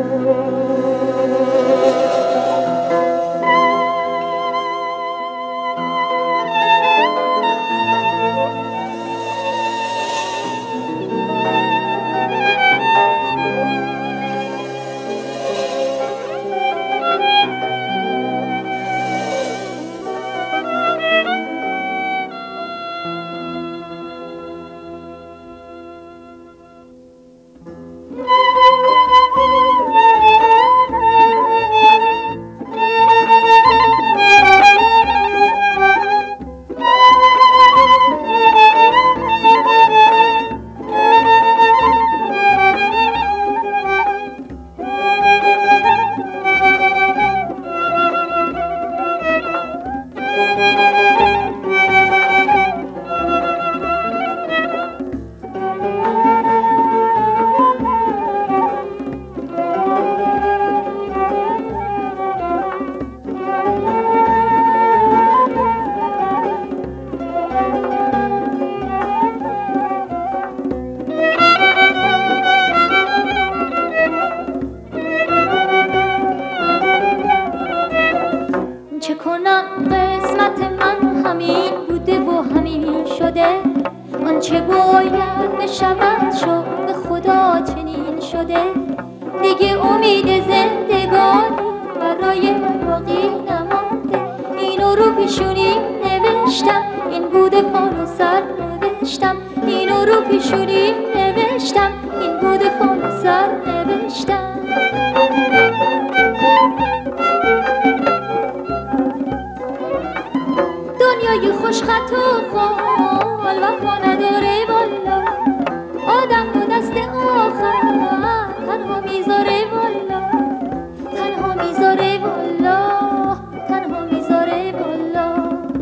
چه کنم قسمت من همین بوده و همین شده، آنچه باید بشود شد، به خدا چنین شده. دیگه امید زندگانی برای من باقی نمانده، اینو رو پیشونی نوشتم، این بوده فال و سر نوشتم، اینو رو پیشونی نوشتم، این بوده فال و سر نوشتم. دنیای خوشخط و خال وفا نداره والا، آدم و دست آخر تنها میذاره والا، تنها میذاره والا، تنها میذاره والا.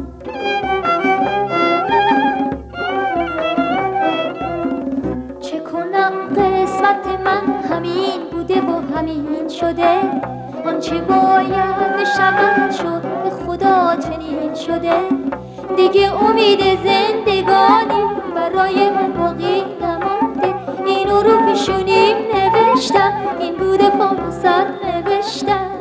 چه کنم قسمت من همین بوده و همین شده، آنچه باید بشود شد، به خدا چنین شده. دیگه امید زندگانی برای من باقی نمانده، اینو رو پیشونیم نوشتم، این بوده فال و سر نوشتم.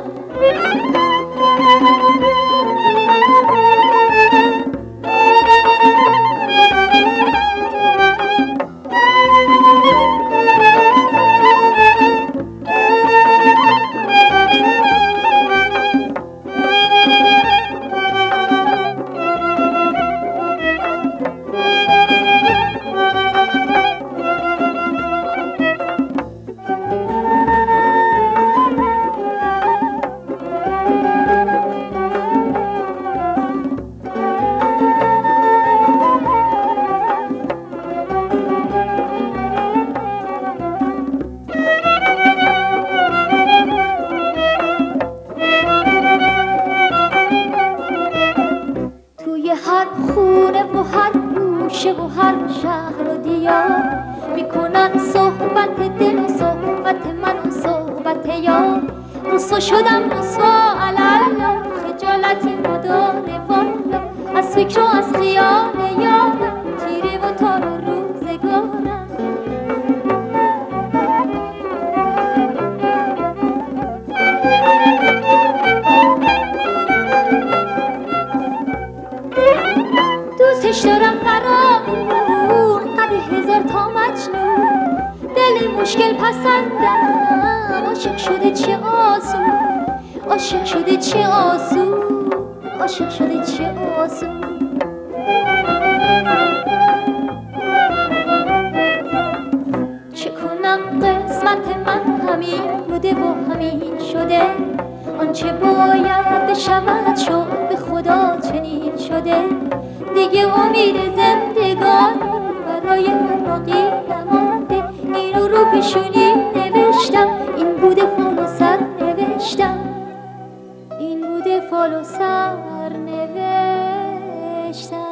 هر خونه و هر گوشه و هر شهر و دیار میکنن صحبت دل و صحبت من و صحبت یار. رسوا شدم رسوا علالا، خجالتی نداره والا، از فکر و از خیال یارم، تیره و تار روزگارم. دوستش دارم فرامون قد هزار تا مجنون، دل مشکل پسندم، عاشق شده چه آسون، عاشق شده چه آسون، عاشق شده چه آسون. چه کنم قسمت من همین بوده و همین شده، آنچه باید بشود شد، به خدا چنین شده. دیگه امید زندگانی برای من باقی نمانده، اینو رو پیشونی نوشتم، این بوده فال و سر نوشتم، این بوده فال و سر نوشتم.